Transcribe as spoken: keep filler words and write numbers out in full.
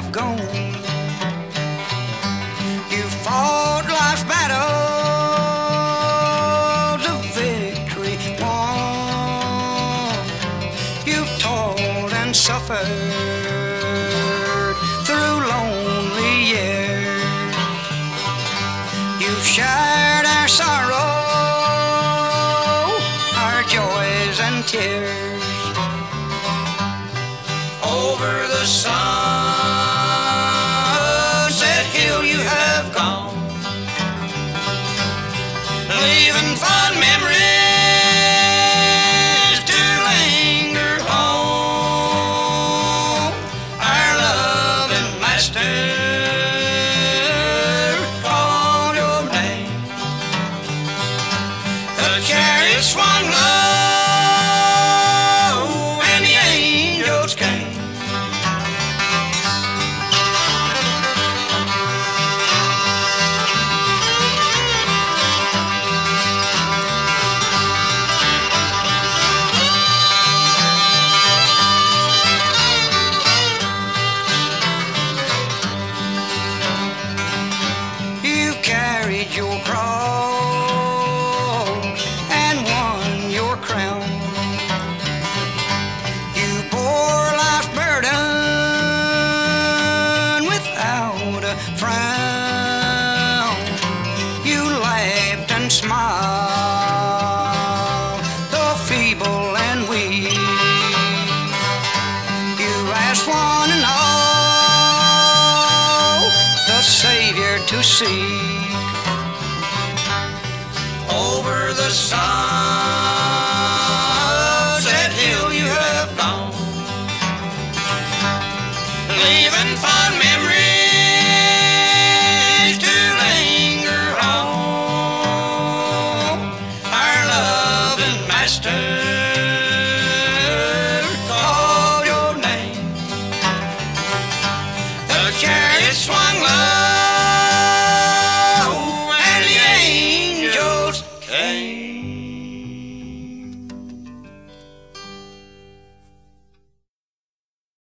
have gone. You fought life's battles, a victory won. You've toiled and suffered through lonely years. You've shared our sorrow, our joys and tears. Over the sunset hill you have gone, leaving fond memories to linger home. Our loving master called your name. The chariot swung low and the angels came. Carried your cross and won your crown. You bore life's burden without a frown. You laughed and smiled, though feeble and weak. You asked one and all the Savior to see. Over the sunset hill you have gone, leaving fond memories to linger home. Our loving master